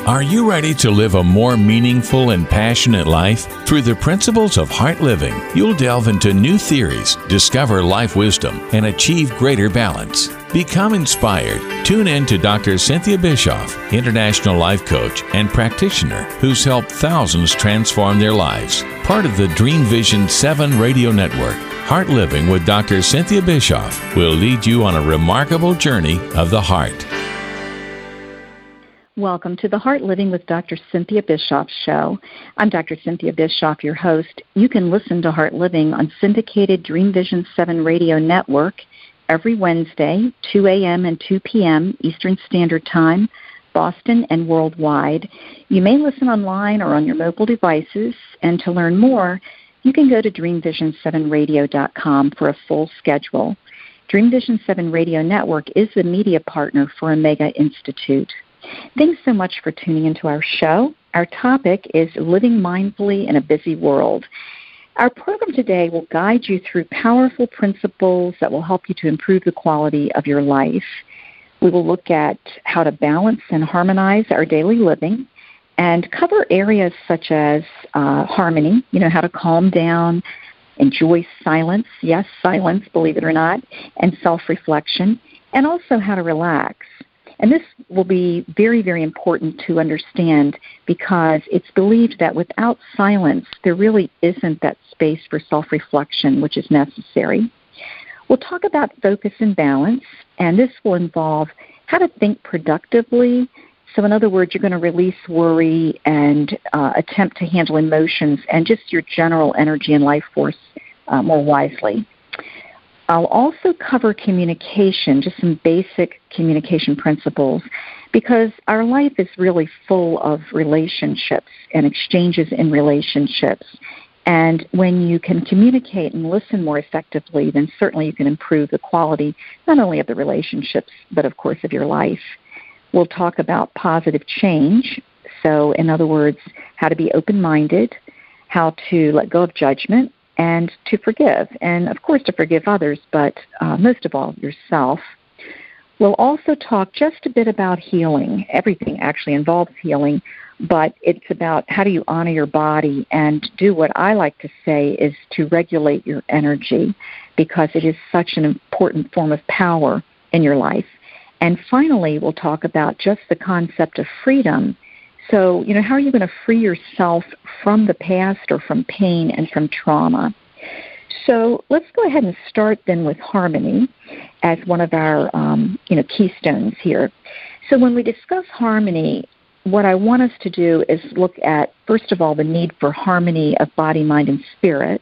Are you ready to live a more meaningful and passionate life? Through the principles of Heart Living, you'll delve into new theories, discover life wisdom, and achieve greater balance. Become inspired. Tune in to Dr. Cynthia Bischoff, international life coach and practitioner who's helped thousands transform their lives. Part of the Dream Vision 7 radio network, Heart Living with Dr. Cynthia Bischoff will lead you on a remarkable journey of the heart. Welcome to the Heart Living with Dr. Cynthia Bischoff show. I'm Dr. Cynthia Bischoff, your host. You can listen to Heart Living on syndicated Dream Vision 7 radio network every Wednesday, 2 a.m. and 2 p.m. Eastern Standard Time, Boston and worldwide. You may listen online or on your mobile devices, and to learn more, you can go to dreamvision7radio.com for a full schedule. Dream Vision 7 Radio Network is the media partner for Omega Institute. Thanks so much for tuning into our show. Our topic is living mindfully in a busy world. Our program today will guide you through powerful principles that will help you to improve the quality of your life. We will look at how to balance and harmonize our daily living and cover areas such as harmony, how to calm down, enjoy silence, yes, silence, believe it or not, and self-reflection, and also how to relax. And this will be very, very important to understand because it's believed that without silence, there really isn't that space for self-reflection, which is necessary. We'll talk about focus and balance, and this will involve how to think productively. So in other words, you're going to release worry and attempt to handle emotions and just your general energy and life force more wisely. I'll also cover communication, just some basic communication principles, because our life is really full of relationships and exchanges in relationships. And when you can communicate and listen more effectively, then certainly you can improve the quality not only of the relationships, but of course of your life. We'll talk about positive change. So in other words, how to be open-minded, how to let go of judgment, and to forgive, and of course to forgive others, but most of all, yourself. We'll also talk just a bit about healing. Everything actually involves healing, but it's about how do you honor your body and do what I like to say is to regulate your energy, because it is such an important form of power in your life. And finally, we'll talk about just the concept of freedom. So, how are you going to free yourself from the past or from pain and from trauma? So let's go ahead and start then with harmony as one of our, keystones here. So when we discuss harmony, what I want us to do is look at, first of all, the need for harmony of body, mind, and spirit,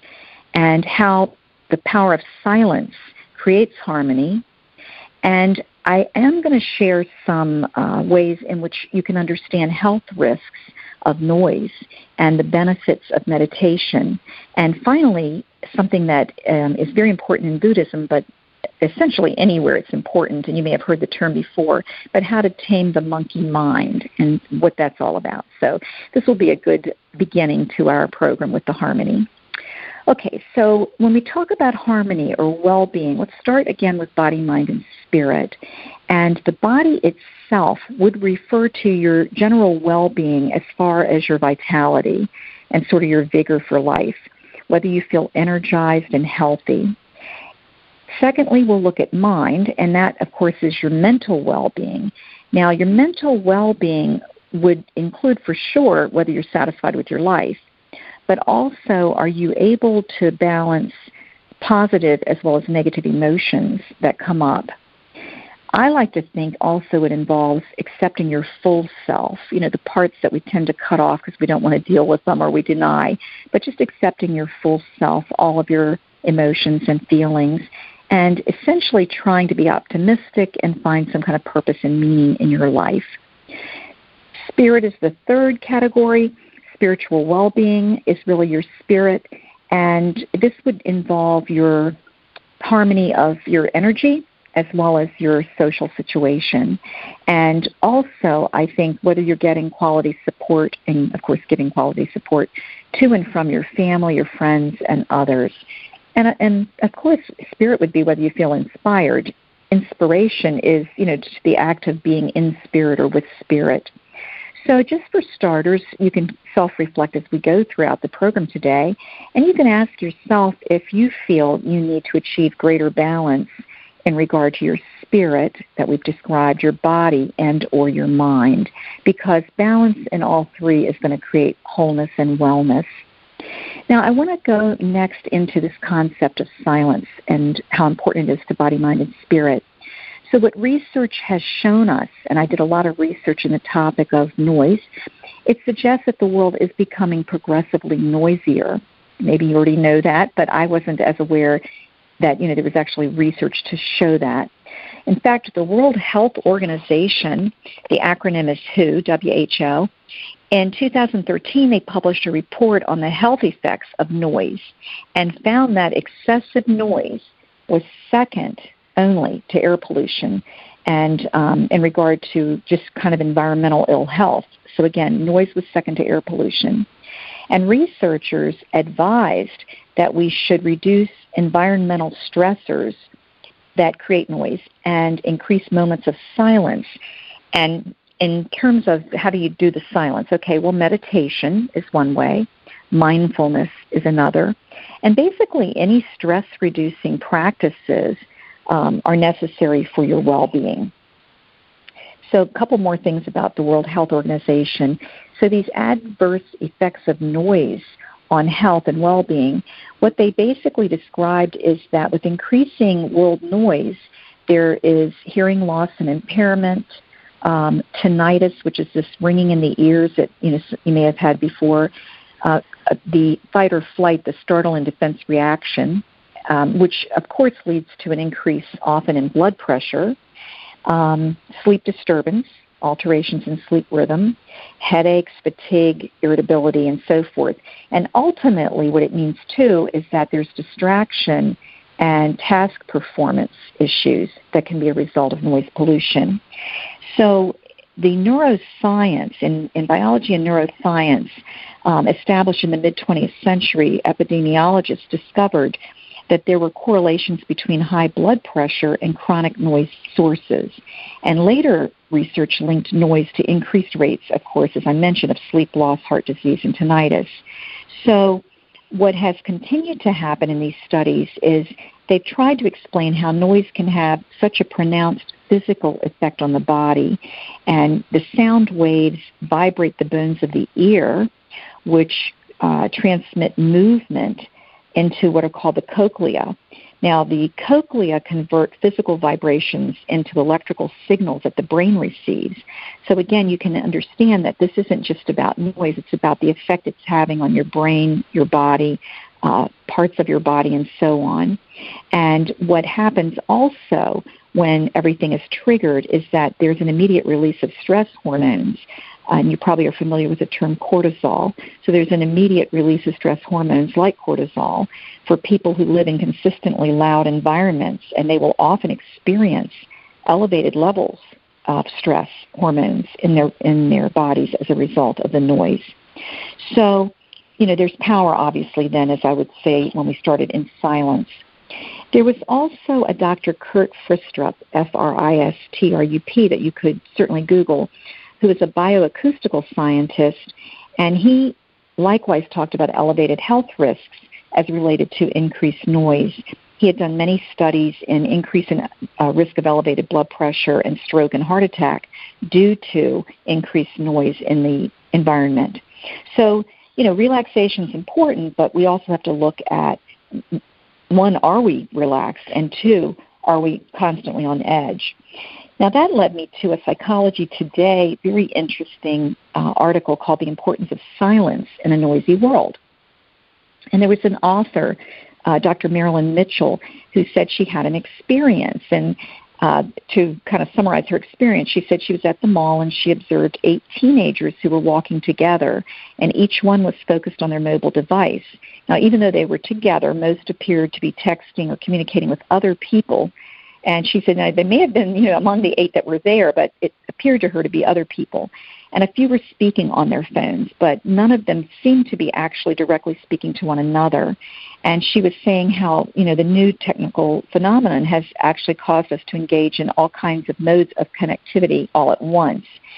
and how the power of silence creates harmony. And I am going to share some ways in which you can understand health risks of noise and the benefits of meditation. And finally, something that is very important in Buddhism, but essentially anywhere it's important, and you may have heard the term before, but how to tame the monkey mind and what that's all about. So this will be a good beginning to our program with the harmony. Okay, so when we talk about harmony or well-being, let's start again with body, mind, and spirit. And the body itself would refer to your general well-being as far as your vitality and sort of your vigor for life, whether you feel energized and healthy. Secondly, we'll look at mind, and that, of course, is your mental well-being. Now, your mental well-being would include for sure whether you're satisfied with your life, but also are you able to balance positive as well as negative emotions that come up. I like to think also it involves accepting your full self, the parts that we tend to cut off because we don't want to deal with them or we deny, but just accepting your full self, all of your emotions and feelings, and essentially trying to be optimistic and find some kind of purpose and meaning in your life. Spirit is the third category. Spiritual well-being is really your spirit, and this would involve your harmony of your energy as well as your social situation. And also, I think, whether you're getting quality support and, of course, giving quality support to and from your family, your friends, and others. And of course, spirit would be whether you feel inspired. Inspiration is, just the act of being in spirit or with spirit. So just for starters, you can self-reflect as we go throughout the program today, and you can ask yourself if you feel you need to achieve greater balance in regard to your spirit that we've described, your body, and or your mind, because balance in all three is going to create wholeness and wellness. Now, I want to go next into this concept of silence and how important it is to body, mind, and spirit. So what research has shown us, and I did a lot of research in the topic of noise, it suggests that the world is becoming progressively noisier. Maybe you already know that, but I wasn't as aware that, there was actually research to show that. In fact, the World Health Organization, the acronym is WHO, in 2013 they published a report on the health effects of noise and found that excessive noise was second only to air pollution and in regard to just kind of environmental ill health. So again, noise was second to air pollution. And researchers advised that we should reduce environmental stressors that create noise and increase moments of silence. And in terms of how do you do the silence? Okay, well, meditation is one way. Mindfulness is another. And basically any stress-reducing practices are necessary for your well-being. So a couple more things about the World Health Organization. So these adverse effects of noise on health and well-being, what they basically described is that with increasing world noise, there is hearing loss and impairment, tinnitus, which is this ringing in the ears that you may have had before, the fight or flight, the startle and defense reaction, which of course leads to an increase often in blood pressure, sleep disturbance, alterations in sleep rhythm, headaches, fatigue, irritability, and so forth. And ultimately what it means too is that there's distraction and task performance issues that can be a result of noise pollution. So the neuroscience, in biology and neuroscience, established in the mid-20th century, epidemiologists discovered that there were correlations between high blood pressure and chronic noise sources. And later research linked noise to increased rates, of course, as I mentioned, of sleep loss, heart disease, and tinnitus. So what has continued to happen in these studies is they've tried to explain how noise can have such a pronounced physical effect on the body, and the sound waves vibrate the bones of the ear, which transmit movement into what are called the cochlea. Now, the cochlea convert physical vibrations into electrical signals that the brain receives. So again, you can understand that this isn't just about noise, it's about the effect it's having on your brain, your body, parts of your body, and so on. And what happens also when everything is triggered is that there's an immediate release of stress hormones. And you probably are familiar with the term cortisol. So there's an immediate release of stress hormones like cortisol for people who live in consistently loud environments, and they will often experience elevated levels of stress hormones in their bodies as a result of the noise. So, there's power, obviously, then, as I would say when we started, in silence. There was also a Dr. Kurt Fristrup, Fristrup, that you could certainly Google, who is a bioacoustical scientist, and he likewise talked about elevated health risks as related to increased noise. He had done many studies in increasing risk of elevated blood pressure and stroke and heart attack due to increased noise in the environment. So, relaxation is important, but we also have to look at, one, are we relaxed? And two, are we constantly on edge? Now, that led me to a Psychology Today very interesting article called The Importance of Silence in a Noisy World. And there was an author, Dr. Marilyn Mitchell, who said she had an experience. And to kind of summarize her experience, she said she was at the mall and she observed 8 teenagers who were walking together, and each one was focused on their mobile device. Now, even though they were together, most appeared to be texting or communicating with other people. And she said, now, they may have been, among the 8 that were there, but it appeared to her to be other people. And a few were speaking on their phones, but none of them seemed to be actually directly speaking to one another. And she was saying how, the new technical phenomenon has actually caused us to engage in all kinds of modes of connectivity all at once.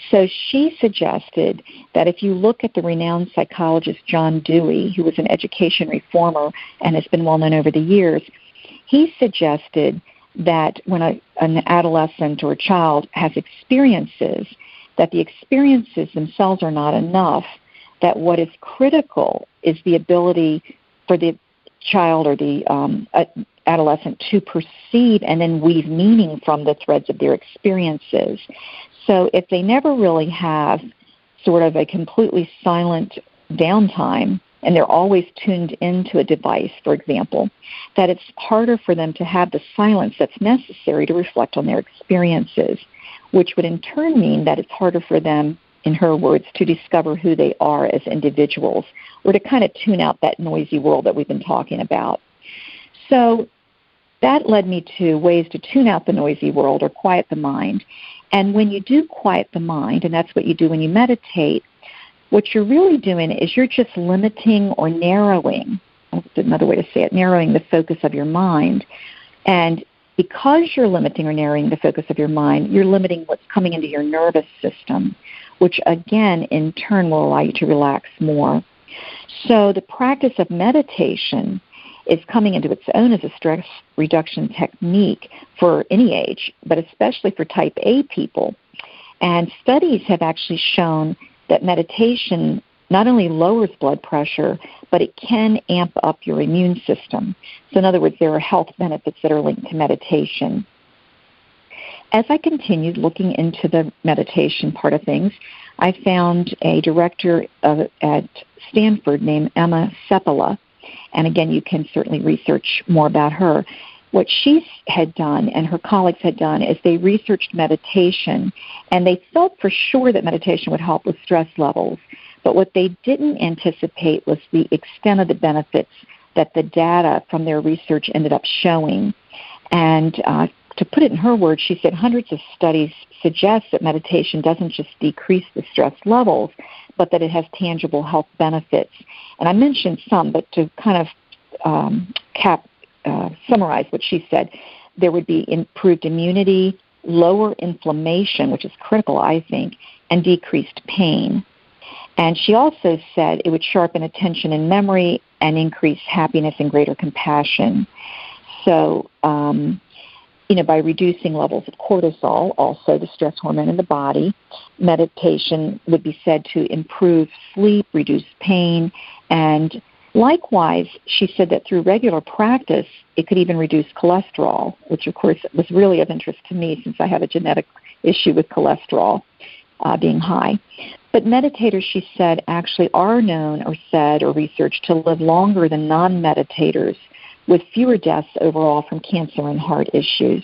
So she suggested that if you look at the renowned psychologist John Dewey, who was an education reformer and has been well known over the years, he suggested that when an adolescent or a child has experiences, that the experiences themselves are not enough, that what is critical is the ability for the child or the adolescent to perceive and then weave meaning from the threads of their experiences. So if they never really have sort of a completely silent downtime, and they're always tuned into a device, for example, that it's harder for them to have the silence that's necessary to reflect on their experiences, which would in turn mean that it's harder for them, in her words, to discover who they are as individuals, or to kind of tune out that noisy world that we've been talking about. So that led me to ways to tune out the noisy world or quiet the mind. And when you do quiet the mind, and that's what you do when you meditate, what you're really doing is you're just limiting or narrowing, that's another way to say it, narrowing the focus of your mind. And because you're limiting or narrowing the focus of your mind, you're limiting what's coming into your nervous system, which again, in turn, will allow you to relax more. So the practice of meditation is coming into its own as a stress reduction technique for any age, but especially for type A people. And studies have actually shown that meditation not only lowers blood pressure, but it can amp up your immune system. So in other words, there are health benefits that are linked to meditation. As I continued looking into the meditation part of things, I found a director at Stanford named Emma Seppala, and again, you can certainly research more about her. What she had done and her colleagues had done is they researched meditation, and they felt for sure that meditation would help with stress levels. But what they didn't anticipate was the extent of the benefits that the data from their research ended up showing. And to put it in her words, she said hundreds of studies suggest that meditation doesn't just decrease the stress levels, but that it has tangible health benefits. And I mentioned some, but to kind of summarize what she said, there would be improved immunity, lower inflammation, which is critical, I think, and decreased pain. And she also said it would sharpen attention and memory and increase happiness and greater compassion. So, by reducing levels of cortisol, also the stress hormone in the body, meditation would be said to improve sleep, reduce pain, and likewise, she said that through regular practice, it could even reduce cholesterol, which, of course, was really of interest to me since I have a genetic issue with cholesterol being high. But meditators, she said, actually are known or said or researched to live longer than non-meditators with fewer deaths overall from cancer and heart issues.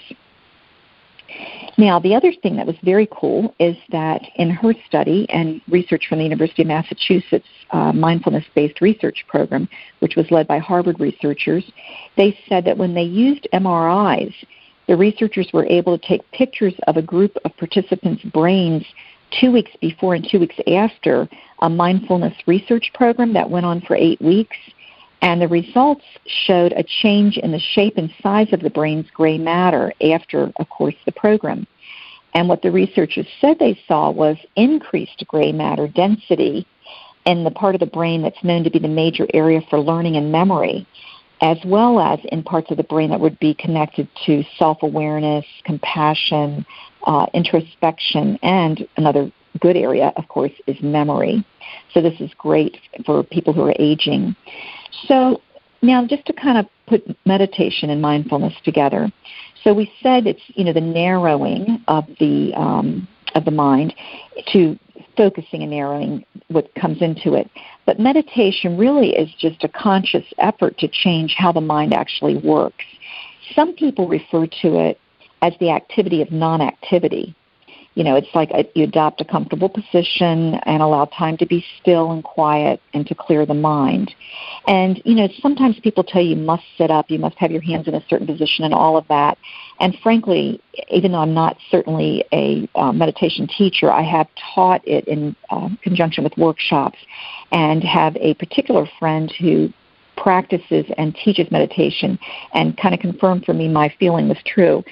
Now, the other thing that was very cool is that in her study and research from the University of Massachusetts mindfulness-based research program, which was led by Harvard researchers, they said that when they used MRIs, the researchers were able to take pictures of a group of participants' brains 2 weeks before and 2 weeks after a mindfulness research program that went on for 8 weeks. And the results showed a change in the shape and size of the brain's gray matter after, of course, the program. And what the researchers said they saw was increased gray matter density in the part of the brain that's known to be the major area for learning and memory, as well as in parts of the brain that would be connected to self-awareness, compassion, introspection, and another good area, of course, is memory. So this is great for people who are aging. So now just to kind of put meditation and mindfulness together. So we said it's, the narrowing of the mind to focusing and narrowing what comes into it. But meditation really is just a conscious effort to change how the mind actually works. Some people refer to it as the activity of non-activity. It's like you adopt a comfortable position and allow time to be still and quiet and to clear the mind. And, sometimes people tell you must sit up, you must have your hands in a certain position and all of that. And frankly, even though I'm not certainly a meditation teacher, I have taught it in conjunction with workshops and have a particular friend who practices and teaches meditation and kind of confirmed for me my feeling was true.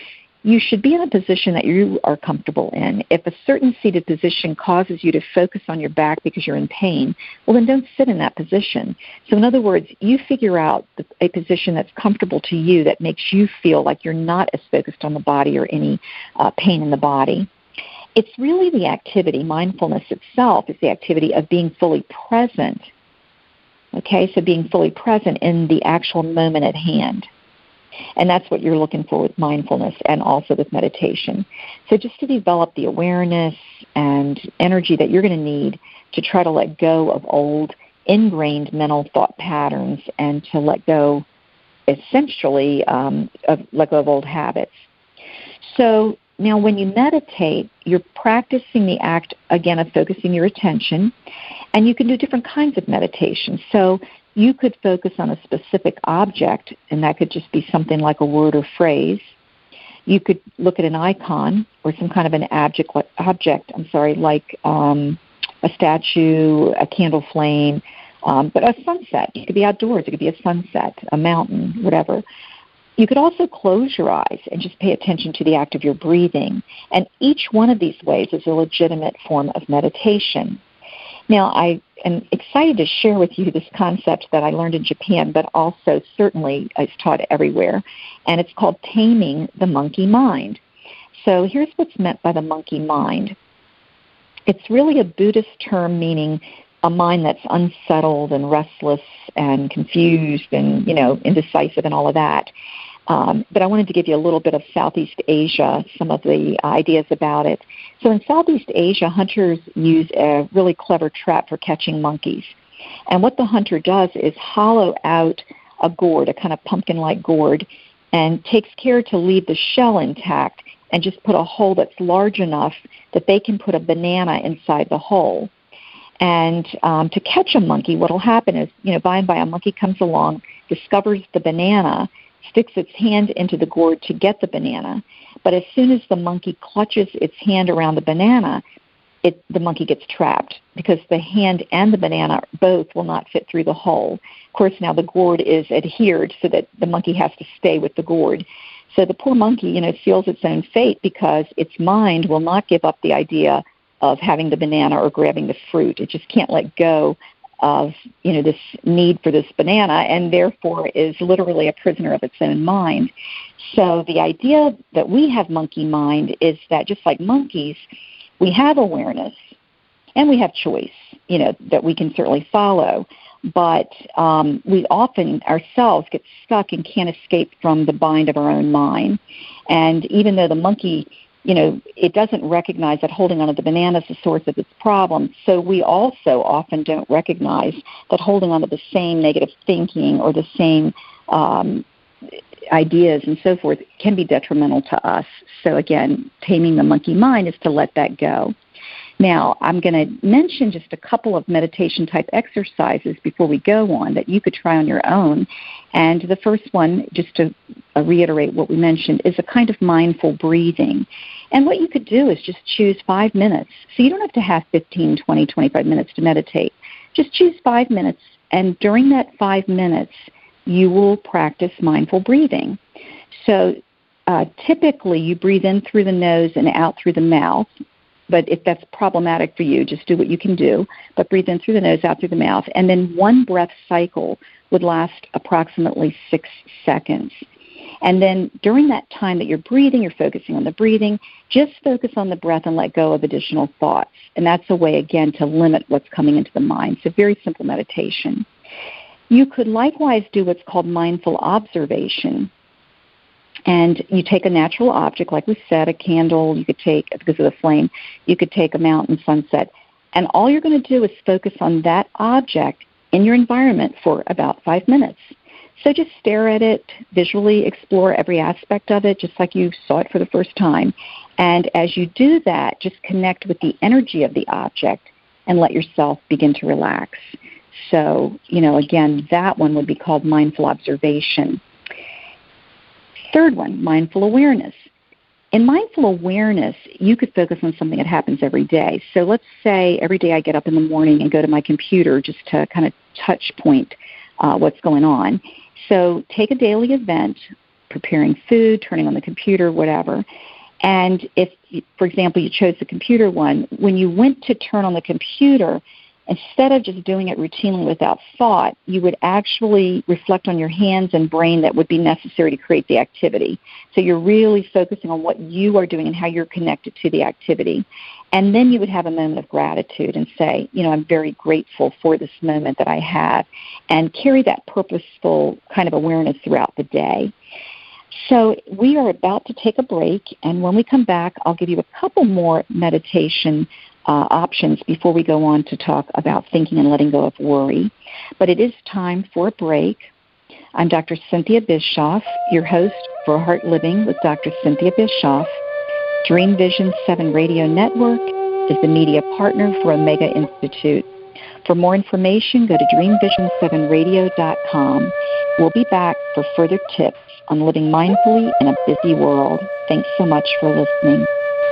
you should be in a position that you are comfortable in. If a certain seated position causes you to focus on your back because you're in pain, well, then don't sit in that position. So in other words, you figure out a position that's comfortable to you that makes you feel like you're not as focused on the body or any pain in the body. It's really the activity. Mindfulness itself is the activity of being fully present. Okay, so being fully present in the actual moment at hand. And that's what you're looking for with mindfulness and also with meditation. So just to develop the awareness and energy that you're going to need to try to let go of old, ingrained mental thought patterns and to let go, essentially, of old habits. So now when you meditate, you're practicing the act, again, of focusing your attention, and you can do different kinds of meditation. So you could focus on a specific object, and that could just be something like a word or phrase. You could look at an icon or some kind of an object, like a statue, a candle flame, but a sunset. It could be outdoors. It could be a sunset, a mountain, whatever. You could also close your eyes and just pay attention to the act of your breathing. And each one of these ways is a legitimate form of meditation. Now, I am excited to share with you this concept that I learned in Japan, but also certainly is taught everywhere, and it's called taming the monkey mind. So here's what's meant by the monkey mind. It's really a Buddhist term meaning a mind that's unsettled and restless and confused and, indecisive and all of that. But I wanted to give you a little bit of Southeast Asia, some of the ideas about it. So in Southeast Asia, hunters use a really clever trap for catching monkeys. And what the hunter does is hollow out a gourd, a kind of pumpkin-like gourd, and takes care to leave the shell intact and just put a hole that's large enough that they can put a banana inside the hole. And to catch a monkey, what will happen is, by and by a monkey comes along, discovers the banana, sticks its hand into the gourd to get the banana. But as soon as the monkey clutches its hand around the banana, the monkey gets trapped because the hand and the banana both will not fit through the hole. Of course, now the gourd is adhered so that the monkey has to stay with the gourd. So the poor monkey, feels its own fate because its mind will not give up the idea of having the banana or grabbing the fruit. It just can't let go of, this need for this banana, and therefore is literally a prisoner of its own mind. So the idea that we have monkey mind is that just like monkeys, we have awareness and we have choice, that we can certainly follow. But we often ourselves get stuck and can't escape from the bind of our own mind. And even though the monkey, it doesn't recognize that holding on to the banana is the source of its problem. So we also often don't recognize that holding on to the same negative thinking or the same ideas and so forth can be detrimental to us. So again, taming the monkey mind is to let that go. Now, I'm going to mention just a couple of meditation-type exercises before we go on that you could try on your own. And the first one, just to reiterate what we mentioned, is a kind of mindful breathing. And what you could do is just choose 5 minutes. So you don't have to have 15, 20, 25 minutes to meditate. Just choose 5 minutes, and during that 5 minutes, you will practice mindful breathing. So typically, you breathe in through the nose and out through the mouth. But if that's problematic for you, just do what you can do. But breathe in through the nose, out through the mouth. And then one breath cycle would last approximately 6 seconds. And then during that time that you're breathing, you're focusing on the breathing, just focus on the breath and let go of additional thoughts. And that's a way, again, to limit what's coming into the mind. So very simple meditation. You could likewise do what's called mindful observation. And you take a natural object, like we said, a candle, you could take, because of the flame, you could take a mountain, sunset, and all you're going to do is focus on that object in your environment for about 5 minutes. So just stare at it, visually explore every aspect of it, just like you saw it for the first time. And as you do that, just connect with the energy of the object and let yourself begin to relax. So, again, that one would be called mindful observation. Third one, mindful awareness. In mindful awareness, you could focus on something that happens every day. So let's say every day I get up in the morning and go to my computer just to kind of touch point what's going on. So take a daily event, preparing food, turning on the computer, whatever. And if, for example, you chose the computer one, when you went to turn on the computer, instead of just doing it routinely without thought, you would actually reflect on your hands and brain that would be necessary to create the activity. So you're really focusing on what you are doing and how you're connected to the activity. And then you would have a moment of gratitude and say, I'm very grateful for this moment that I have, and carry that purposeful kind of awareness throughout the day. So we are about to take a break, and when we come back, I'll give you a couple more meditation options before we go on to talk about thinking and letting go of worry. But it is time for a break. I'm Dr. Cynthia Bischoff, your host for Heart Living with Dr. Cynthia Bischoff. Dream Vision 7 Radio Network is the media partner for Omega Institute. For more information, go to dreamvision7radio.com. We'll be back for further tips on living mindfully in a busy world. Thanks so much for listening.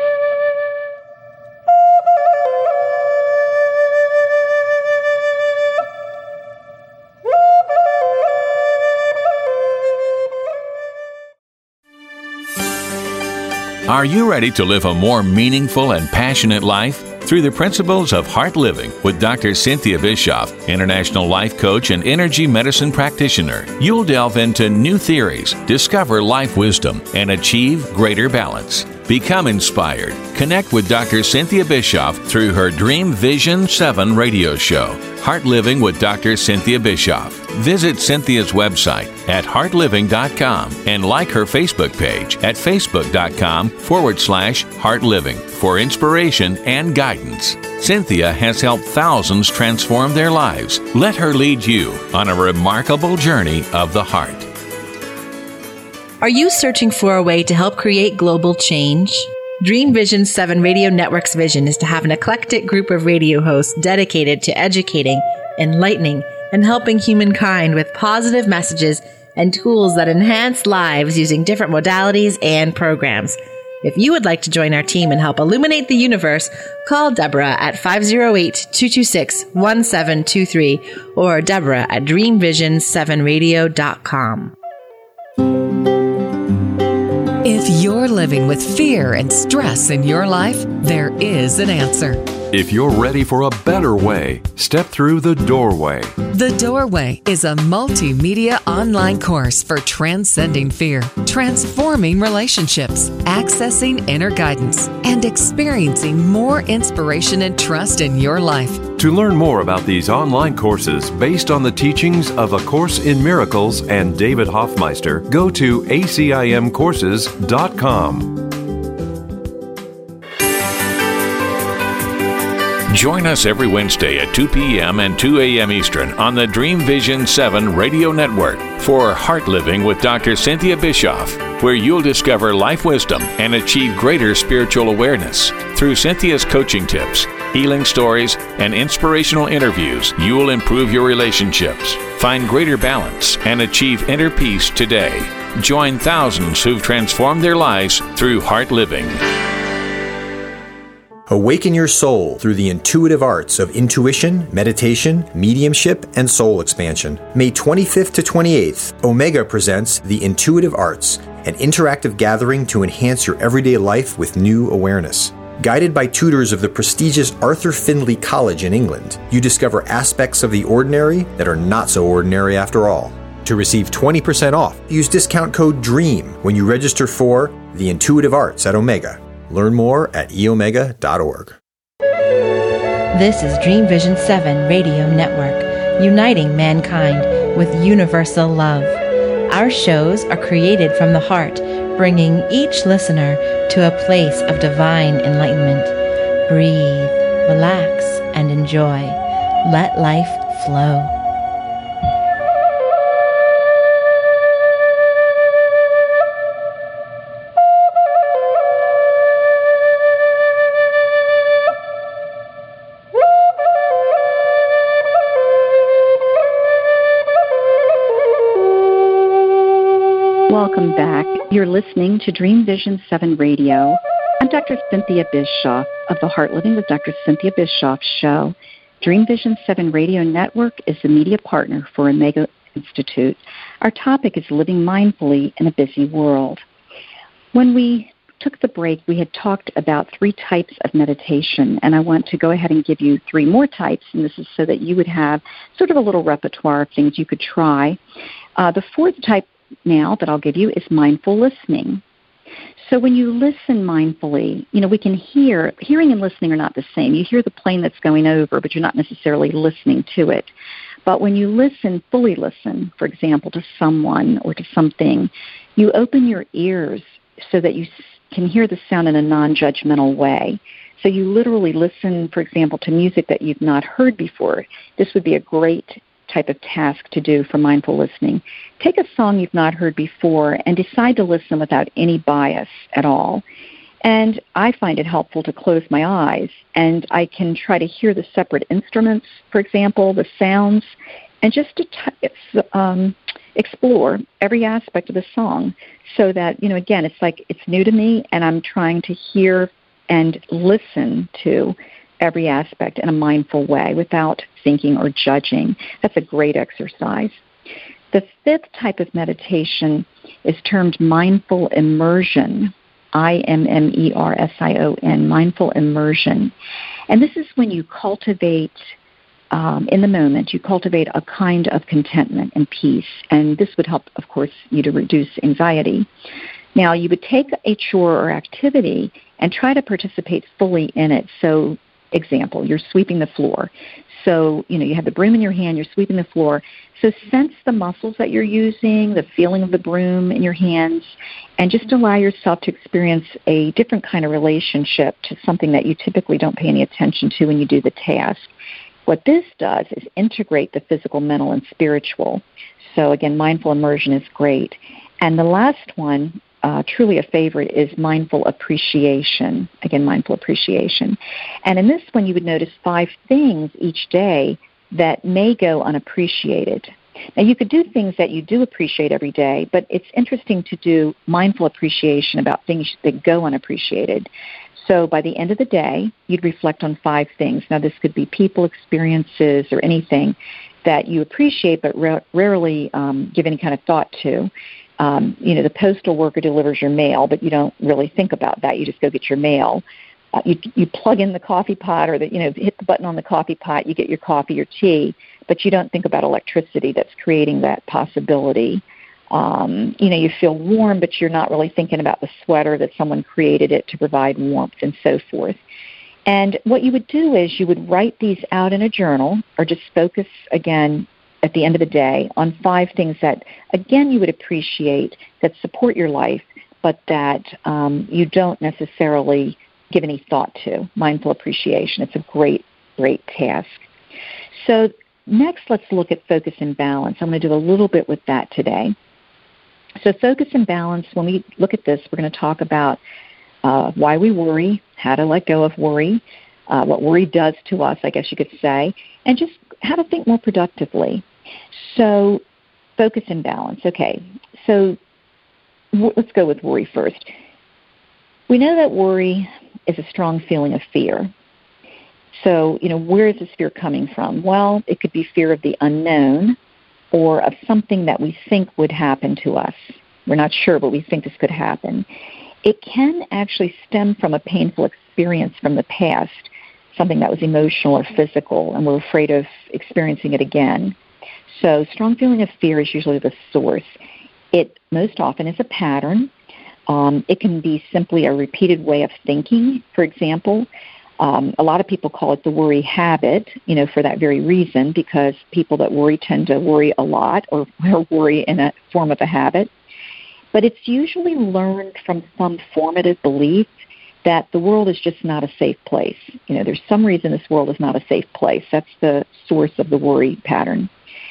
Are you ready to live a more meaningful and passionate life? Through the principles of Heart Living with Dr. Cynthia Bischoff, international life coach and energy medicine practitioner, you'll delve into new theories, discover life wisdom, and achieve greater balance. Become inspired. Connect with Dr. Cynthia Bischoff through her Dream Vision 7 radio show, Heart Living with Dr. Cynthia Bischoff. Visit Cynthia's website at heartliving.com and like her Facebook page at facebook.com/heartliving for inspiration and guidance. Cynthia has helped thousands transform their lives. Let her lead you on a remarkable journey of the heart. Are you searching for a way to help create global change? Dream Vision 7 Radio Network's vision is to have an eclectic group of radio hosts dedicated to educating, enlightening, and helping humankind with positive messages and tools that enhance lives using different modalities and programs. If you would like to join our team and help illuminate the universe, call Deborah at 508-226-1723 or Deborah at dreamvision7radio.com. If you're living with fear and stress in your life, there is an answer. If you're ready for a better way, step through The Doorway. The Doorway is a multimedia online course for transcending fear, transforming relationships, accessing inner guidance, and experiencing more inspiration and trust in your life. To learn more about these online courses based on the teachings of A Course in Miracles and David Hoffmeister, go to acimcourses.com. Join us every Wednesday at 2 p.m. and 2 a.m. Eastern on the Dream Vision 7 Radio Network for Heart Living with Dr. Cynthia Bischoff, where you'll discover life wisdom and achieve greater spiritual awareness. Through Cynthia's coaching tips, healing stories, and inspirational interviews, you will improve your relationships, find greater balance, and achieve inner peace today. Join thousands who've transformed their lives through Heart Living. Awaken your soul through the intuitive arts of intuition, meditation, mediumship, and soul expansion. May 25th to 28th, Omega presents The Intuitive Arts, an interactive gathering to enhance your everyday life with new awareness. Guided by tutors of the prestigious Arthur Findlay College in England, you discover aspects of the ordinary that are not so ordinary after all. To receive 20% off, use discount code DREAM when you register for The Intuitive Arts at Omega. Learn more at eomega.org. This is Dream Vision 7 Radio Network, uniting mankind with universal love. Our shows are created from the heart, bringing each listener to a place of divine enlightenment. Breathe, relax, and enjoy. Let life flow. Welcome back. You're listening to Dream Vision 7 Radio. I'm Dr. Cynthia Bischoff of the Heart Living with Dr. Cynthia Bischoff show. Dream Vision 7 Radio Network is the media partner for Omega Institute. Our topic is living mindfully in a busy world. When we took the break, we had talked about 3 types of meditation, and I want to go ahead and give you 3 more types, and this is so that you would have sort of a little repertoire of things you could try. The 4th type now that I'll give you is mindful listening. So when you listen mindfully, we can hearing and listening are not the same. You hear the plane that's going over, but you're not necessarily listening to it. But when you listen, fully listen, for example, to someone or to something, you open your ears so that you can hear the sound in a non-judgmental way. So you literally listen, for example, to music that you've not heard before. This would be a great type of task to do for mindful listening. Take a song you've not heard before and decide to listen without any bias at all. And I find it helpful to close my eyes, and I can try to hear the separate instruments, for example, the sounds, and just to explore every aspect of the song so that, again, it's like it's new to me, and I'm trying to hear and listen to every aspect in a mindful way without thinking or judging. That's a great exercise. The 5th type of meditation is termed mindful immersion, IMMERSION, mindful immersion. And this is when you cultivate, in the moment, you cultivate a kind of contentment and peace. And this would help, of course, you to reduce anxiety. Now, you would take a chore or activity and try to participate fully in it. So, example, you're sweeping the floor. So, you have the broom in your hand, you're sweeping the floor. So sense the muscles that you're using, the feeling of the broom in your hands, and just allow yourself to experience a different kind of relationship to something that you typically don't pay any attention to when you do the task. What this does is integrate the physical, mental, and spiritual. So again, mindful immersion is great. And the last one, truly a favorite, is mindful appreciation. Again, mindful appreciation. And in this one, you would notice 5 things each day that may go unappreciated. Now, you could do things that you do appreciate every day, but it's interesting to do mindful appreciation about things that go unappreciated. So by the end of the day, you'd reflect on 5 things. Now, this could be people, experiences, or anything that you appreciate but rarely give any kind of thought to. The postal worker delivers your mail, but you don't really think about that. You just go get your mail. You plug in the coffee pot or hit the button on the coffee pot, you get your coffee or tea, but you don't think about electricity that's creating that possibility. You feel warm, but you're not really thinking about the sweater that someone created it to provide warmth and so forth. And what you would do is you would write these out in a journal or just focus, again, at the end of the day on 5 things that, again, you would appreciate that support your life, but that you don't necessarily give any thought to. Mindful appreciation. It's a great, great task. So next, let's look at focus and balance. I'm going to do a little bit with that today. So focus and balance, when we look at this, we're going to talk about why we worry, how to let go of worry, what worry does to us, I guess you could say, and just how to think more productively. So focus and balance. Okay, so let's go with worry first. We know that worry is a strong feeling of fear. So, where is this fear coming from? Well, it could be fear of the unknown or of something that we think would happen to us. We're not sure, but we think this could happen. It can actually stem from a painful experience from the past, something that was emotional or physical, and we're afraid of experiencing it again. So strong feeling of fear is usually the source. It most often is a pattern. It can be simply a repeated way of thinking. For example, a lot of people call it the worry habit, for that very reason, because people that worry tend to worry a lot or worry in a form of a habit. But it's usually learned from some formative belief that the world is just not a safe place. There's some reason this world is not a safe place. That's the source of the worry pattern.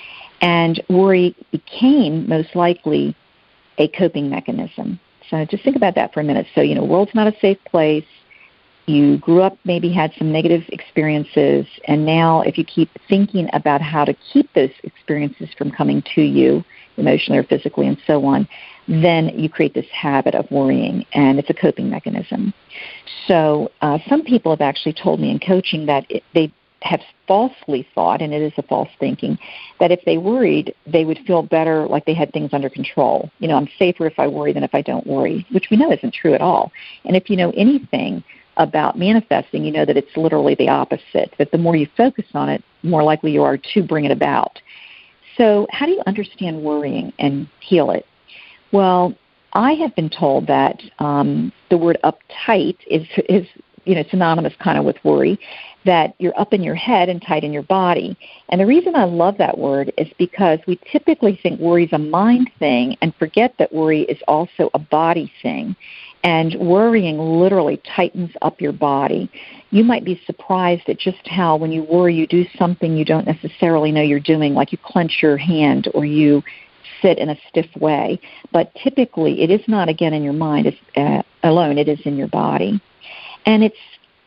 And worry became, most likely, a coping mechanism. So just think about that for a minute. So, world's not a safe place. You grew up, maybe had some negative experiences, and now if you keep thinking about how to keep those experiences from coming to you, emotionally or physically and so on, then you create this habit of worrying, and it's a coping mechanism. So some people have actually told me in coaching that they have falsely thought, and it is a false thinking, that if they worried, they would feel better, like they had things under control. I'm safer if I worry than if I don't worry, which we know isn't true at all. And if you know anything about manifesting, you know that it's literally the opposite, that the more you focus on it, the more likely you are to bring it about. So how do you understand worrying and heal it? Well, I have been told that the word uptight is synonymous kind of with worry, that you're up in your head and tight in your body. And the reason I love that word is because we typically think worry is a mind thing and forget that worry is also a body thing. And worrying literally tightens up your body. You might be surprised at just how when you worry, you do something you don't necessarily know you're doing, like you clench your hand or you sit in a stiff way. But typically, it is not, again, in your mind alone. It is in your body. And it's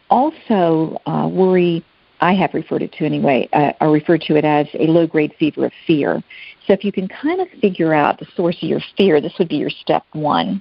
also worry, I have referred it to anyway, or referred to it as a low-grade fever of fear. So if you can kind of figure out the source of your fear, this would be your step one.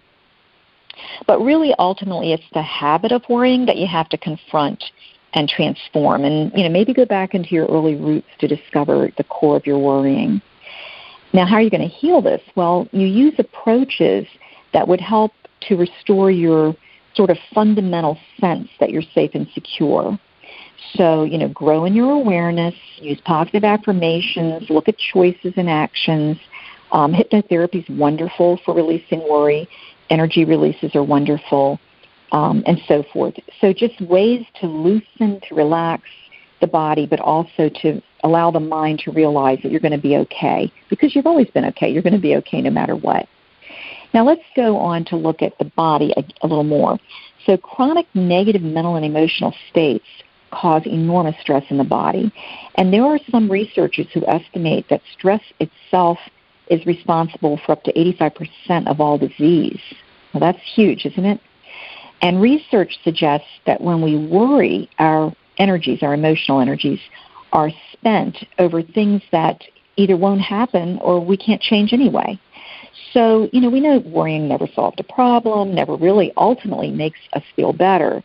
But really, ultimately, it's the habit of worrying that you have to confront and transform. And, maybe go back into your early roots to discover the core of your worrying. Now, how are you going to heal this? Well, you use approaches that would help to restore your sort of fundamental sense that you're safe and secure. So, grow in your awareness, use positive affirmations, look at choices and actions. Hypnotherapy is wonderful for releasing worry. Energy releases are wonderful, and so forth. So just ways to loosen, to relax the body, but also to allow the mind to realize that you're going to be okay, because you've always been okay. You're going to be okay no matter what. Now let's go on to look at the body a little more. So chronic negative mental and emotional states cause enormous stress in the body. And there are some researchers who estimate that stress itself is responsible for up to 85% of all disease. Well, that's huge, isn't it? And research suggests that when we worry, our energies, our emotional energies, are spent over things that either won't happen or we can't change anyway. So, we know worrying never solved a problem, never really ultimately makes us feel better.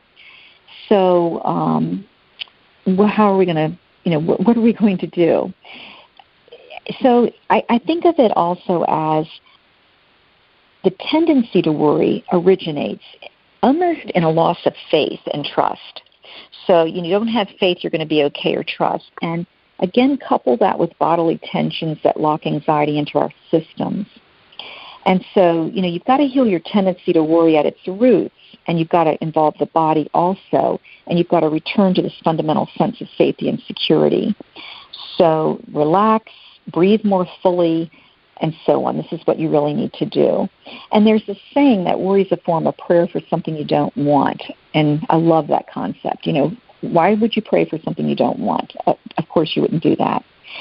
So, how are we going to, what are we going to do? So I think of it also as the tendency to worry originates almost in a loss of faith and trust. So you don't have faith you're going to be okay or trust. And again, couple that with bodily tensions that lock anxiety into our systems. And so, you've got to heal your tendency to worry at its roots, and you've got to involve the body also, and you've got to return to this fundamental sense of safety and security. So relax, breathe more fully, and so on. This is what you really need to do. And there's this saying that worry is a form of prayer for something you don't want. And I love that concept. Why would you pray for something you don't want? Of course you wouldn't do that.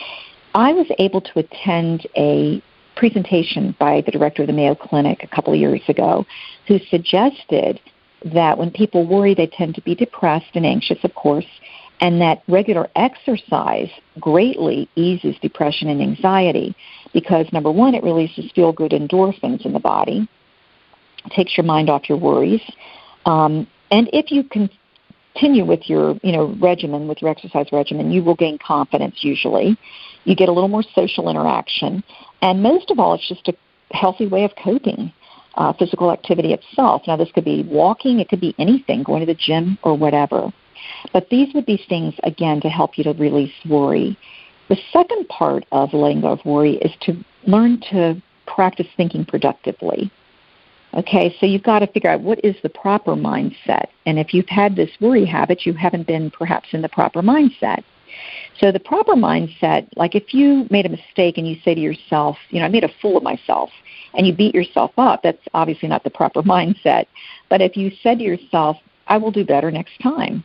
I was able to attend a presentation by the director of the Mayo Clinic a couple of years ago, who suggested that when people worry, they tend to be depressed and anxious, of course, and that regular exercise greatly eases depression and anxiety because, number one, it releases feel-good endorphins in the body, takes your mind off your worries, and if you continue with your, regimen, with your exercise regimen, you will gain confidence usually. You get a little more social interaction, and most of all, it's just a healthy way of coping. Physical activity itself. Now, this could be walking, it could be anything, going to the gym or whatever. But these would be things, again, to help you to release worry. The second part of letting go of worry is to learn to practice thinking productively. Okay, so you've got to figure out what is the proper mindset. And if you've had this worry habit, you haven't been perhaps in the proper mindset. So the proper mindset, like if you made a mistake and you say to yourself, I made a fool of myself, and you beat yourself up, that's obviously not the proper mindset. But if you said to yourself, I will do better next time.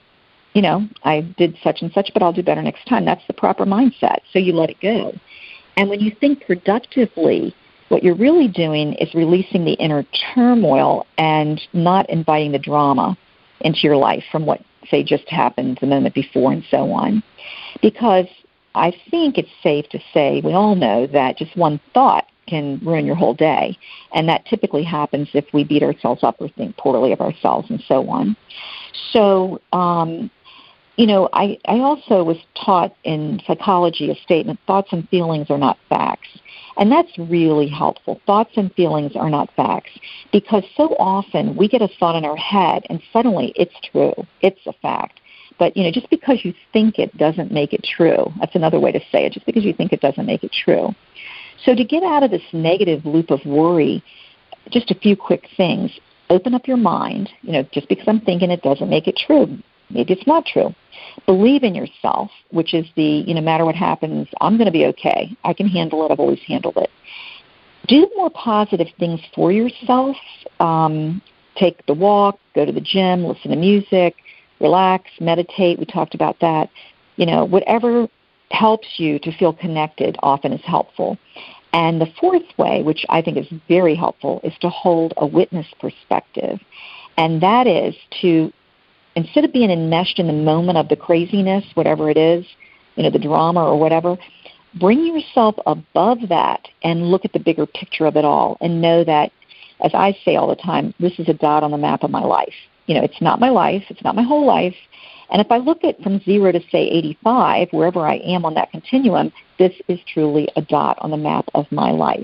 I did such and such, but I'll do better next time. That's the proper mindset. So you let it go. And when you think productively, what you're really doing is releasing the inner turmoil and not inviting the drama into your life from what, say, just happened the moment before and so on. Because I think it's safe to say, we all know that just one thought can ruin your whole day. And that typically happens if we beat ourselves up or think poorly of ourselves and so on. So, I also was taught in psychology a statement, thoughts and feelings are not facts. And that's really helpful. Thoughts and feelings are not facts, because so often we get a thought in our head and suddenly it's true. It's a fact. But, just because you think it doesn't make it true. That's another way to say it. Just because you think it doesn't make it true. So to get out of this negative loop of worry, just a few quick things. Open up your mind. Just because I'm thinking it doesn't make it true. Maybe it's not true. Believe in yourself, which is no matter what happens, I'm going to be okay. I can handle it. I've always handled it. Do more positive things for yourself. Take the walk, go to the gym, listen to music, relax, meditate. We talked about that. Whatever helps you to feel connected often is helpful. And the fourth way, which I think is very helpful, is to hold a witness perspective. And that is to, instead of being enmeshed in the moment of the craziness, whatever it is, the drama or whatever, bring yourself above that and look at the bigger picture of it all and know that, as I say all the time, this is a dot on the map of my life. It's not my life. It's not my whole life. And if I look at from 0 to, say, 85, wherever I am on that continuum, this is truly a dot on the map of my life.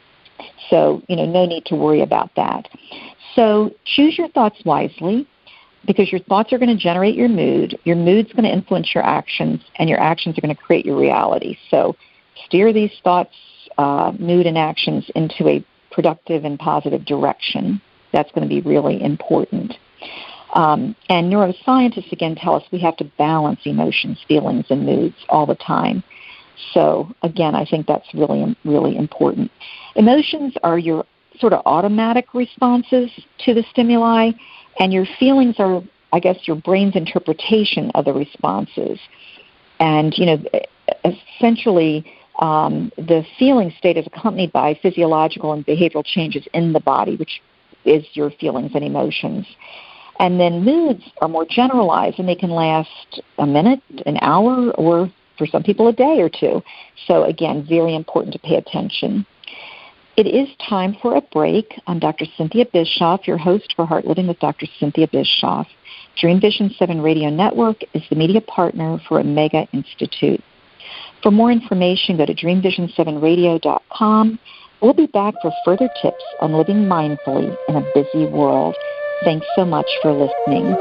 So, no need to worry about that. So choose your thoughts wisely, because your thoughts are going to generate your mood. Your mood's going to influence your actions, and your actions are going to create your reality. So steer these thoughts, mood, and actions into a productive and positive direction. That's going to be really important. And neuroscientists, again, tell us we have to balance emotions, feelings, and moods all the time. So, again, I think that's really, really important. Emotions are your sort of automatic responses to the stimuli, and your feelings are, I guess, your brain's interpretation of the responses. And, essentially, the feeling state is accompanied by physiological and behavioral changes in the body, which is your feelings and emotions. And then moods are more generalized, and they can last a minute, an hour, or for some people a day or two. So, again, very important to pay attention. It is time for a break. I'm Dr. Cynthia Bischoff, your host for Heart Living with Dr. Cynthia Bischoff. Dream Vision 7 Radio Network is the media partner for Omega Institute. For more information, go to dreamvision7radio.com. We'll be back for further tips on living mindfully in a busy world. Thanks so much for listening.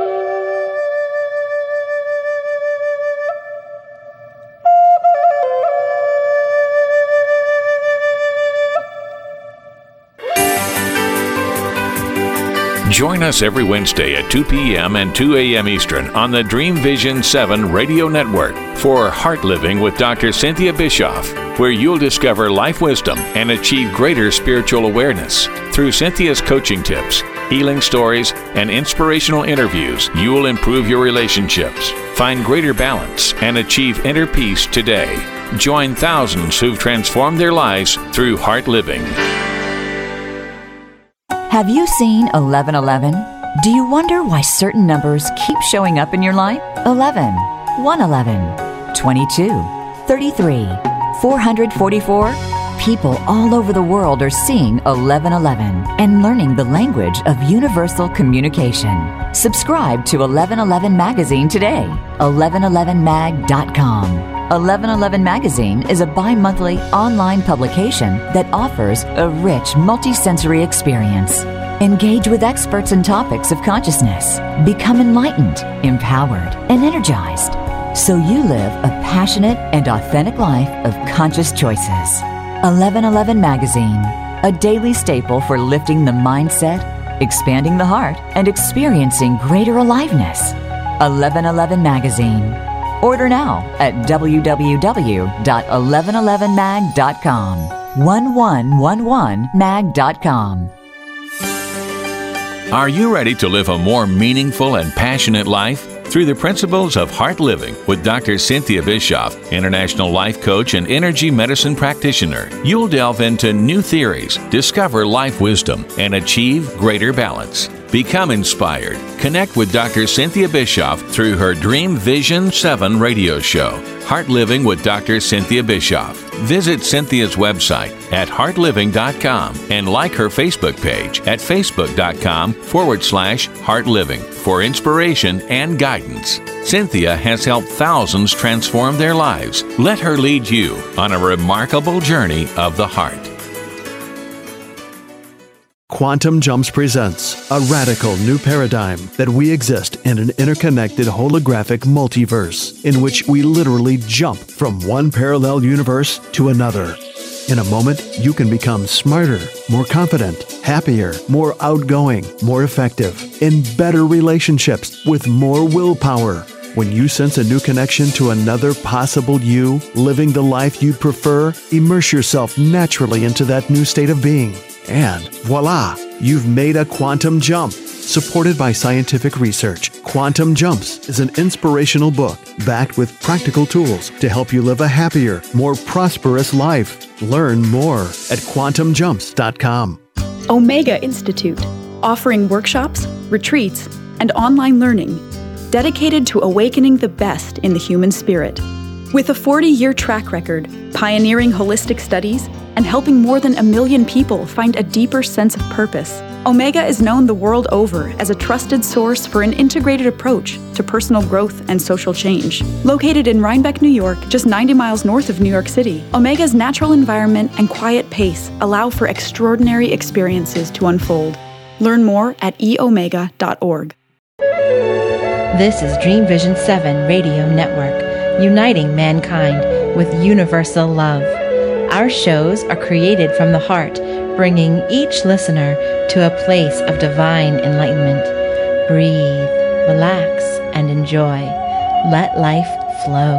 Join us every Wednesday at 2 p.m. and 2 a.m. Eastern on the Dream Vision 7 Radio Network for Heart Living with Dr. Cynthia Bischoff, where you'll discover life wisdom and achieve greater spiritual awareness. Through Cynthia's coaching tips, healing stories, and inspirational interviews, you will improve your relationships, find greater balance, and achieve inner peace today. Join thousands who've transformed their lives through Heart Living. Have you seen 1111? Do you wonder why certain numbers keep showing up in your life? 11, 111, 22, 33, 444? People all over the world are seeing 1111 and learning the language of universal communication. Subscribe to 1111 Magazine today. 1111mag.com. 1111 Magazine is a bi-monthly online publication that offers a rich multisensory experience. Engage with experts in topics of consciousness. Become enlightened, empowered, and energized, so you live a passionate and authentic life of conscious choices. 1111 Magazine, a daily staple for lifting the mindset, expanding the heart, and experiencing greater aliveness. 1111 Magazine. Order now at www.1111mag.com. 1111mag.com. Are you ready to live a more meaningful and passionate life? Through the principles of Heart Living with Dr. Cynthia Bischoff, international life coach and energy medicine practitioner, you'll delve into new theories, discover life wisdom, and achieve greater balance. Become inspired. Connect with Dr. Cynthia Bischoff through her Dream Vision 7 radio show, Heart Living with Dr. Cynthia Bischoff. Visit Cynthia's website at heartliving.com and like her Facebook page at facebook.com/heartliving for inspiration and guidance. Cynthia has helped thousands transform their lives. Let her lead you on a remarkable journey of the heart. Quantum Jumps presents a radical new paradigm that we exist in an interconnected holographic multiverse in which we literally jump from one parallel universe to another. In a moment, you can become smarter, more confident, happier, more outgoing, more effective, in better relationships with more willpower. When you sense a new connection to another possible you, living the life you'd prefer, immerse yourself naturally into that new state of being. And voila, you've made a quantum jump. Supported by scientific research, Quantum Jumps is an inspirational book backed with practical tools to help you live a happier, more prosperous life. Learn more at quantumjumps.com. Omega Institute, offering workshops, retreats, and online learning dedicated to awakening the best in the human spirit. With a 40-year track record, pioneering holistic studies, and helping more than 1 million people find a deeper sense of purpose, Omega is known the world over as a trusted source for an integrated approach to personal growth and social change. Located in Rhinebeck, New York, just 90 miles north of New York City, Omega's natural environment and quiet pace allow for extraordinary experiences to unfold. Learn more at eomega.org. This is Dream Vision 7 Radio Network, uniting mankind with universal love. Our shows are created from the heart, bringing each listener to a place of divine enlightenment. Breathe, relax, and enjoy. Let life flow.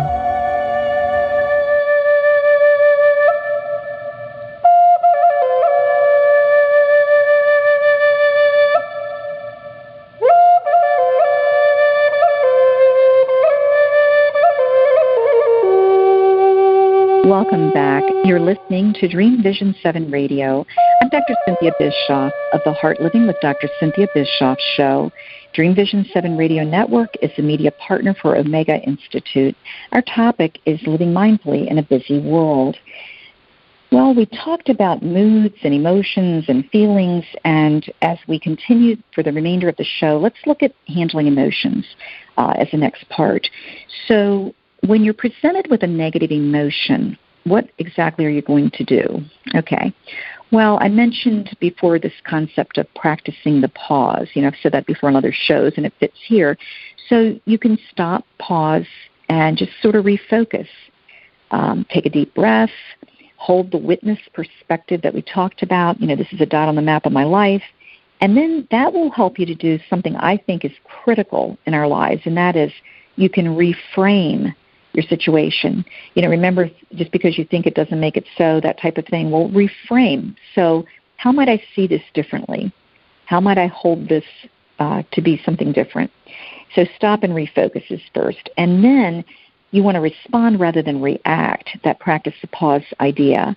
Welcome back. You're listening to Dream Vision 7 Radio. I'm Dr. Cynthia Bischoff of the Heart Living with Dr. Cynthia Bischoff show. Dream Vision 7 Radio Network is the media partner for Omega Institute. Our topic is living mindfully in a busy world. Well, we talked about moods and emotions and feelings, and as we continue for the remainder of the show, let's look at handling emotions as the next part. So when you're presented with a negative emotion, what exactly are you going to do? Okay. Well, I mentioned before this concept of practicing the pause. I've said that before on other shows, and it fits here. So you can stop, pause, and just sort of refocus. Take a deep breath. Hold the witness perspective that we talked about. This is a dot on the map of my life. And then that will help you to do something I think is critical in our lives, and that is you can reframe your situation. Remember, just because you think it doesn't make it so, that type of thing. Well, reframe. So how might I see this differently? How might I hold this to be something different? So stop and refocus is first. And then you want to respond rather than react, that practice the pause idea.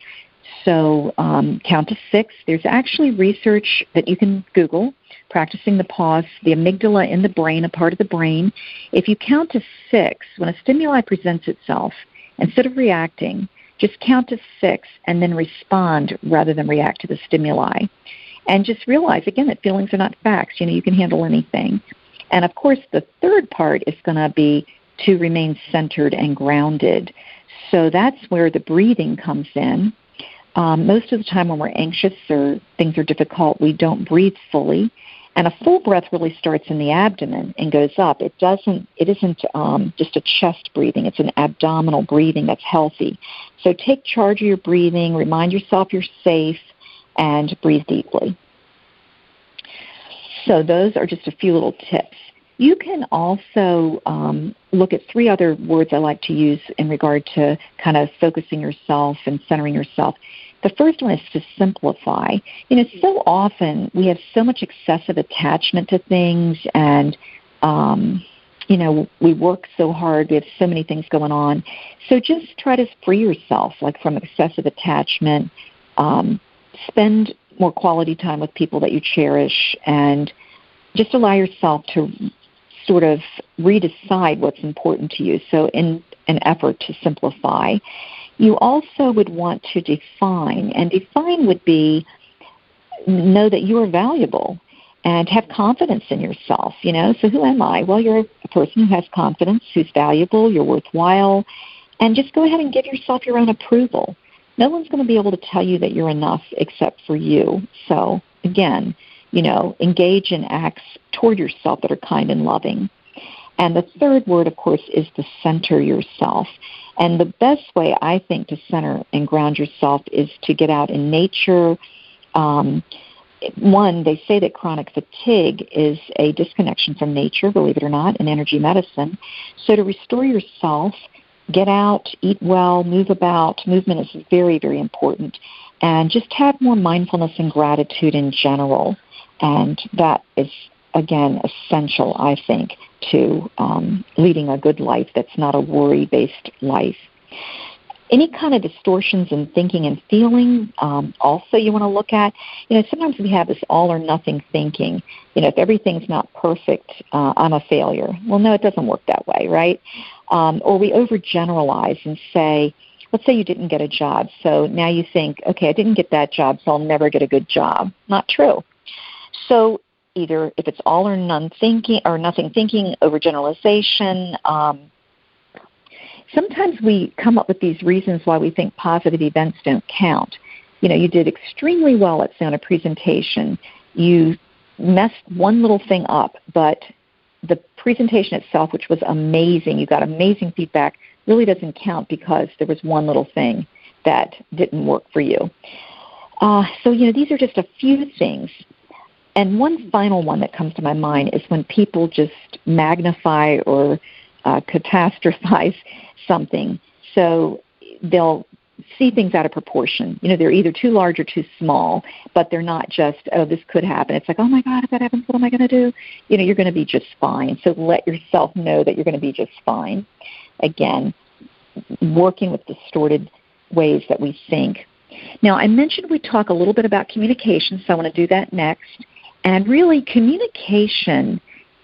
So count to 6. There's actually research that you can Google, practicing the pause, the amygdala in the brain, a part of the brain. If you count to 6, when a stimuli presents itself, instead of reacting, just count to 6 and then respond rather than react to the stimuli. And just realize, again, that feelings are not facts. You can handle anything. And, of course, the third part is going to be to remain centered and grounded. So that's where the breathing comes in. Most of the time when we're anxious or things are difficult, we don't breathe fully. And a full breath really starts in the abdomen and goes up. It isn't just a chest breathing. It's an abdominal breathing that's healthy. So take charge of your breathing. Remind yourself you're safe and breathe deeply. So those are just a few little tips. You can also look at 3 other words I like to use in regard to kind of focusing yourself and centering yourself. The first one is to simplify. So often we have so much excessive attachment to things, and, we work so hard. We have so many things going on. So just try to free yourself, from excessive attachment. Spend more quality time with people that you cherish, and just allow yourself to sort of redecide what's important to you. So in an effort to simplify, you also would want to define, and define would be know that you are valuable and have confidence in yourself, So who am I? Well, you're a person who has confidence, who's valuable, you're worthwhile, and just go ahead and give yourself your own approval. No one's going to be able to tell you that you're enough except for you. So again, engage in acts toward yourself that are kind and loving. And the third word, of course, is to center yourself. And the best way, I think, to center and ground yourself is to get out in nature. One, they say that chronic fatigue is a disconnection from nature, believe it or not, in energy medicine. So to restore yourself, get out, eat well, move about. Movement is very, very important. And just have more mindfulness and gratitude in general. And that is, again, essential, I think, to leading a good life that's not a worry-based life. Any kind of distortions in thinking and feeling, also you want to look at. Sometimes we have this all-or-nothing thinking. If everything's not perfect, I'm a failure. Well, no, it doesn't work that way, right? Or we overgeneralize and say, let's say you didn't get a job, so now you think, okay, I didn't get that job, so I'll never get a good job. Not true. So either if it's all or none thinking or nothing thinking, overgeneralization. Sometimes we come up with these reasons why we think positive events don't count. You did extremely well at, say, on a presentation. You messed one little thing up, but the presentation itself, which was amazing, you got amazing feedback, really doesn't count because there was one little thing that didn't work for you. So these are just a few things. And one final one that comes to my mind is when people just magnify or catastrophize something. So they'll see things out of proportion. They're either too large or too small, but they're not just, oh, this could happen. It's like, oh, my God, if that happens, what am I going to do? You're going to be just fine. So let yourself know that you're going to be just fine. Again, working with distorted ways that we think. Now, I mentioned we talk a little bit about communication, so I want to do that next. And really, communication,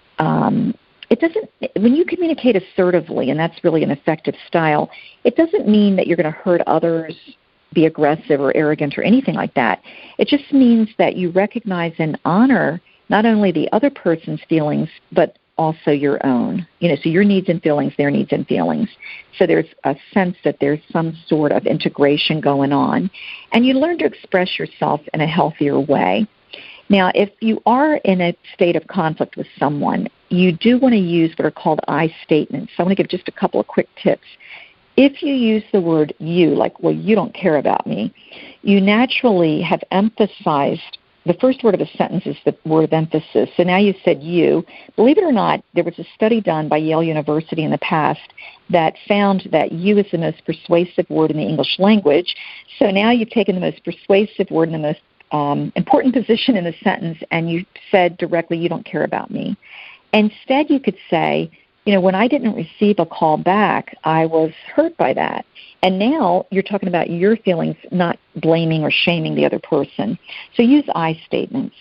when you communicate assertively, and that's really an effective style, it doesn't mean that you're going to hurt others, be aggressive or arrogant or anything like that. It just means that you recognize and honor not only the other person's feelings, but also your own. So your needs and feelings, their needs and feelings. So there's a sense that there's some sort of integration going on. And you learn to express yourself in a healthier way. Now, if you are in a state of conflict with someone, you do want to use what are called I statements. So I want to give just a couple of quick tips. If you use the word you, like, well, you don't care about me, you naturally have emphasized, the first word of a sentence is the word of emphasis. So now you said you. Believe it or not, there was a study done by Yale University in the past that found that you is the most persuasive word in the English language. So now you've taken the most persuasive word and the most important position in the sentence, and you said directly, you don't care about me. Instead, you could say, when I didn't receive a call back, I was hurt by that. And now you're talking about your feelings, not blaming or shaming the other person. So use I statements.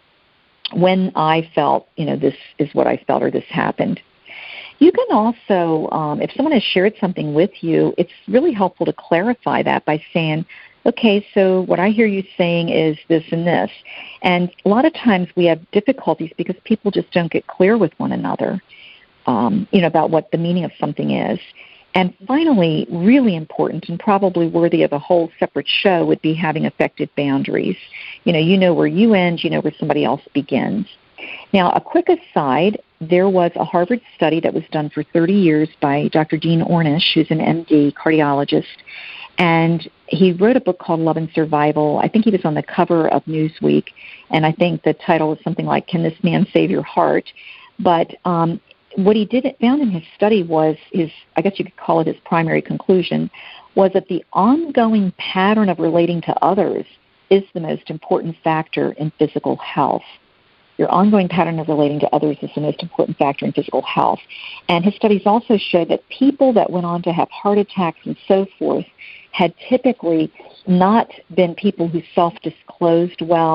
When I felt, this is what I felt or this happened. You can also, if someone has shared something with you, it's really helpful to clarify that by saying, okay, so what I hear you saying is this and this. And a lot of times we have difficulties because people just don't get clear with one another, about what the meaning of something is. And finally, really important and probably worthy of a whole separate show would be having effective boundaries. You know where you end, you know where somebody else begins. Now, a quick aside, there was a Harvard study that was done for 30 years by Dr. Dean Ornish, who's an MD cardiologist, and he wrote a book called Love and Survival. I think he was on the cover of Newsweek, and I think the title was something like, Can This Man Save Your Heart? But what he found in his study was I guess you could call it his primary conclusion, was that the ongoing pattern of relating to others is the most important factor in physical health. Your ongoing pattern of relating to others is the most important factor in physical health. And his studies also showed that people that went on to have heart attacks and so forth had typically not been people who self-disclosed well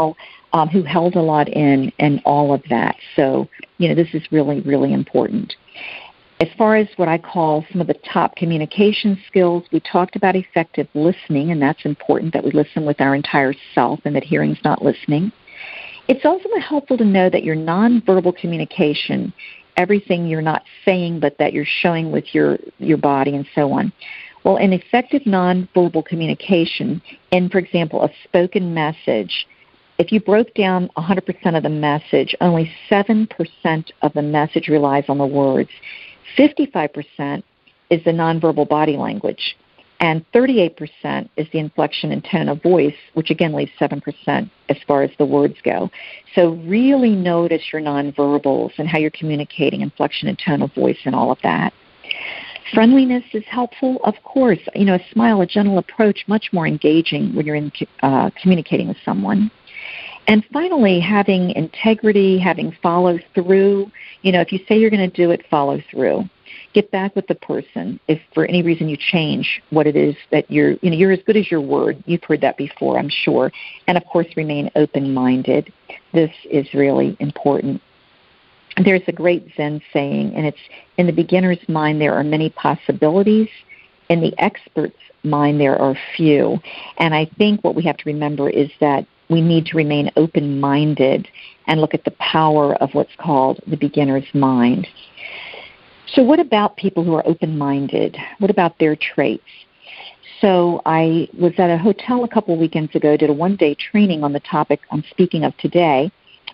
who held a lot in and all of that. So, this is really, really important. As far as what I call some of the top communication skills, we talked about effective listening, and that's important that we listen with our entire self and that hearing's not listening. It's also helpful to know that your nonverbal communication, everything you're not saying but that you're showing with your body and so on. Well, in effective nonverbal communication, in, for example, a spoken message, if you broke down 100% of the message, only 7% of the message relies on the words. 55% is the nonverbal body language, and 38% is the inflection and tone of voice, which again leaves 7% as far as the words go. So really notice your nonverbals and how you're communicating, inflection and tone of voice and all of that. Friendliness is helpful, of course. A smile, a gentle approach, much more engaging when you're communicating with someone. And finally, having integrity, having follow through. If you say you're going to do it, follow through. Get back with the person if for any reason you change what it is that you're as good as your word. You've heard that before, I'm sure. And, of course, remain open-minded. This is really important. There's a great Zen saying, and it's, in the beginner's mind there are many possibilities. In the expert's mind there are few. And I think what we have to remember is that we need to remain open-minded and look at the power of what's called the beginner's mind. So what about people who are open-minded? What about their traits? So I was at a hotel a couple of weekends ago, did a one-day training on the topic I'm speaking about today,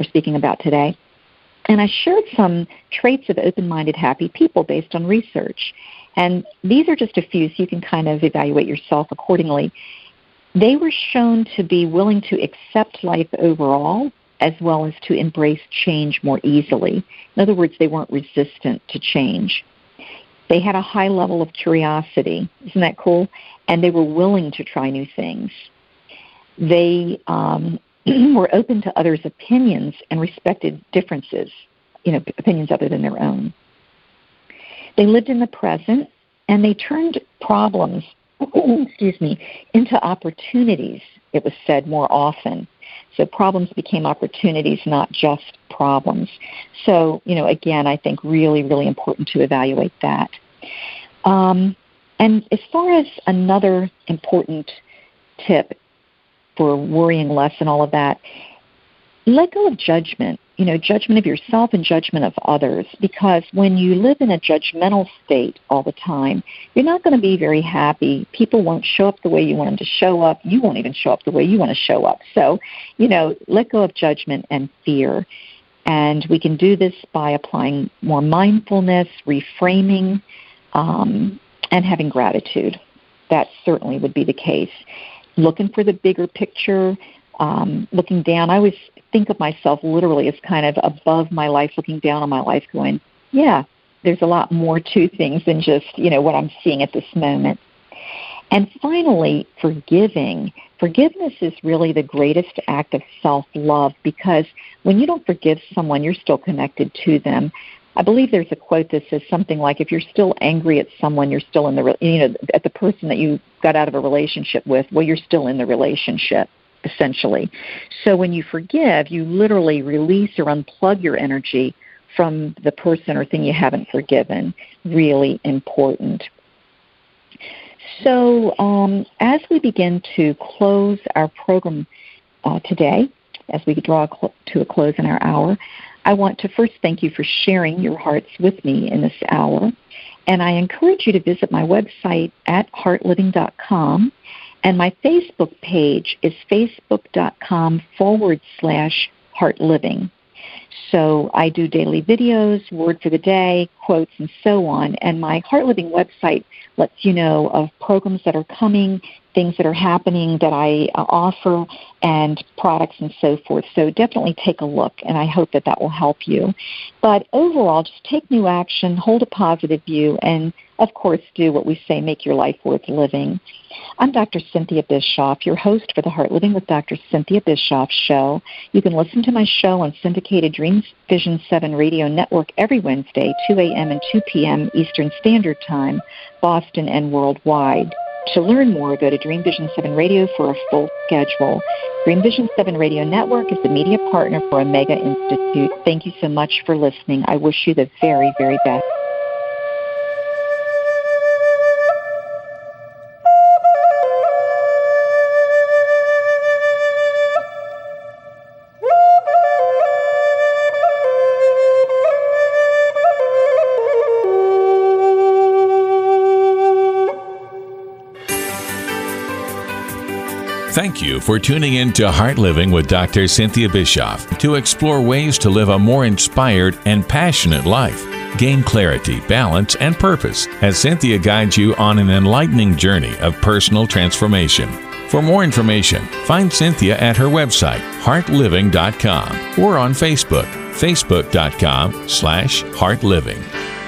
and I shared some traits of open-minded, happy people based on research. And these are just a few, so you can kind of evaluate yourself accordingly. They were shown to be willing to accept life overall, as well as to embrace change more easily. In other words, they weren't resistant to change. They had a high level of curiosity. Isn't that cool? And they were willing to try new things. They were open to others' opinions and respected differences, opinions other than their own. They lived in the present, and they turned problems into opportunities, it was said, more often. So problems became opportunities, not just problems. So, again, I think really, really important to evaluate that. And as far as another important tip for worrying less and all of that, let go of judgment. Judgment of yourself and judgment of others, because when you live in a judgmental state all the time, you're not going to be very happy. People won't show up the way you want them to show up. You won't even show up the way you want to show up. So, let go of judgment and fear. And we can do this by applying more mindfulness, reframing, and having gratitude. That certainly would be the case. Looking for the bigger picture, looking down. I always think of myself literally as kind of above my life, looking down on my life going, yeah, there's a lot more to things than just, what I'm seeing at this moment. And finally, forgiving. Forgiveness is really the greatest act of self-love, because when you don't forgive someone, you're still connected to them. I believe there's a quote that says something like, if you're still angry at someone, you're still in at the person that you got out of a relationship with, well, you're still in the relationship, essentially. So when you forgive, you literally release or unplug your energy from the person or thing you haven't forgiven. Really important. So as we begin to close our program today, as we draw to a close in our hour, I want to first thank you for sharing your hearts with me in this hour. And I encourage you to visit my website at heartliving.com. And my Facebook page is facebook.com/heartliving. So I do daily videos, word for the day, quotes, and so on. And my Heart Living website lets you know of programs that are coming, things that are happening that I offer, and products and so forth. So definitely take a look, and I hope that will help you. But overall, just take new action, hold a positive view, and of course, do what we say, make your life worth living. I'm Dr. Cynthia Bischoff, your host for the Heart Living with Dr. Cynthia Bischoff show. You can listen to my show on syndicated Dream Vision 7 radio network every Wednesday, 2 a.m. and 2 p.m. Eastern Standard Time, Boston and worldwide. To learn more, go to Dream Vision 7 Radio for a full schedule. Dream Vision 7 Radio Network is the media partner for Omega Institute. Thank you so much for listening. I wish you the very, very best. Thank you for tuning in to Heart Living with Dr. Cynthia Bischoff to explore ways to live a more inspired and passionate life. Gain clarity, balance, and purpose as Cynthia guides you on an enlightening journey of personal transformation. For more information, find Cynthia at her website, heartliving.com, or on Facebook, facebook.com/heartliving.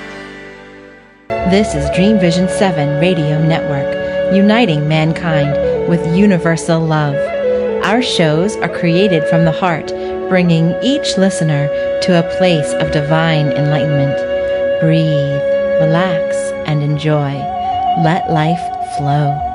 This is Dream Vision 7 Radio Network, uniting mankind with universal love. Our shows are created from the heart, bringing each listener to a place of divine enlightenment. Breathe, relax, and enjoy. Let life flow.